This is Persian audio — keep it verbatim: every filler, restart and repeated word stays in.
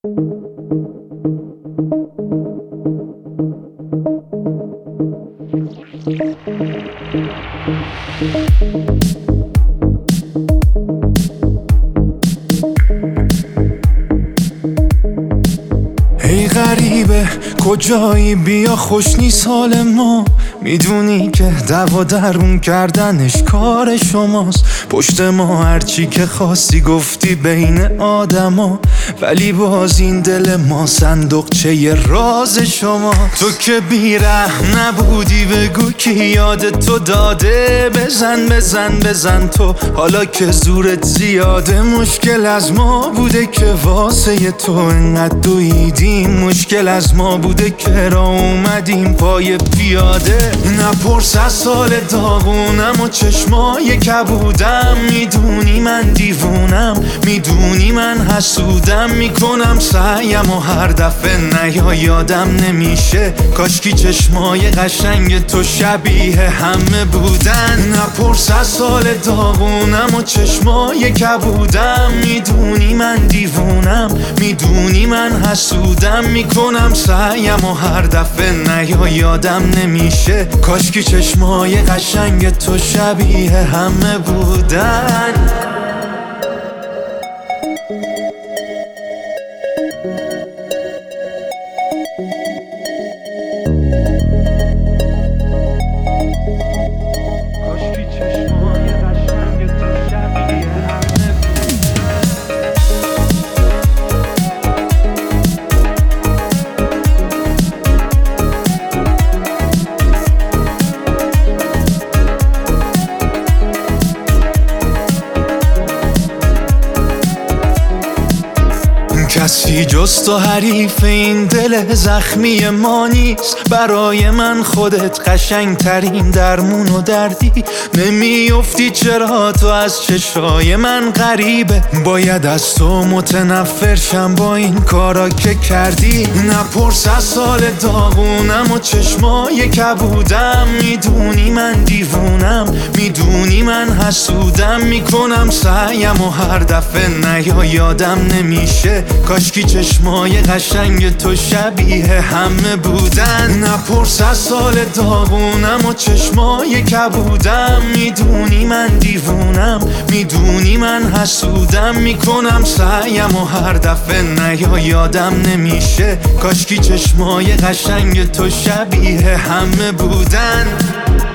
ای غریبه کجایی، بیا خوش نیست حال ما. میدونی که دوا درون کردنش کار شماست. پشت ما هرچی که خواستی گفتی بین آدما، ولی باز این دل ما صندوقچه ی راز شما. تو که بی‌رحم نبودی بگو کی یاد تو داده. بزن بزن بزن تو حالا که زورت زیاده. مشکل از ما بوده که واسه تو انقدر دویدیم. مشکل از ما بوده که را اومدیم پای پیاده. نپرس از سال داغونم و چشمای کبودم. میدونی من دیوونم، میدونی من حسودم. میکنم سعیم و هر دفعه نیا یادم نمیشه. کاشکی چشمای قشنگ تو شبیه همه بودن. نپرس از سال داغونم و چشمای کبودم. میدونی من دیوونم، میدونی من حسودم. میکنم سعیم و هر دفعه نیا یادم نمیشه. کاشکی چشمای قشنگ تو شبیه همه بودن. کاشکی چشمای قشنگ تو شبیه همه کسی جز تو حریف این دل زخمی ما نیست. برای من خودت قشنگ ترین درمون و دردی. نمیافتی چرا تو از چشای من غریبه. باید از تو متنفر شم با این کارا که کردی. نپرس از سال داغونم و چشمای کبودم. میدونی من دیوونم، میدونی من حسودم. میکنم سعیم و هر دفعه نیا یادم نمیشه. کاشکی چشمای قشنگ تو شبیه همه بودن. نپرس از سال داغونم و چشمای کبودم. میدونی من دیوونم، میدونی من حسودم. میکنم سعیم و هر دفعه نیا یادم نمیشه. کاشکی چشمای قشنگ تو شبیه همه بودن.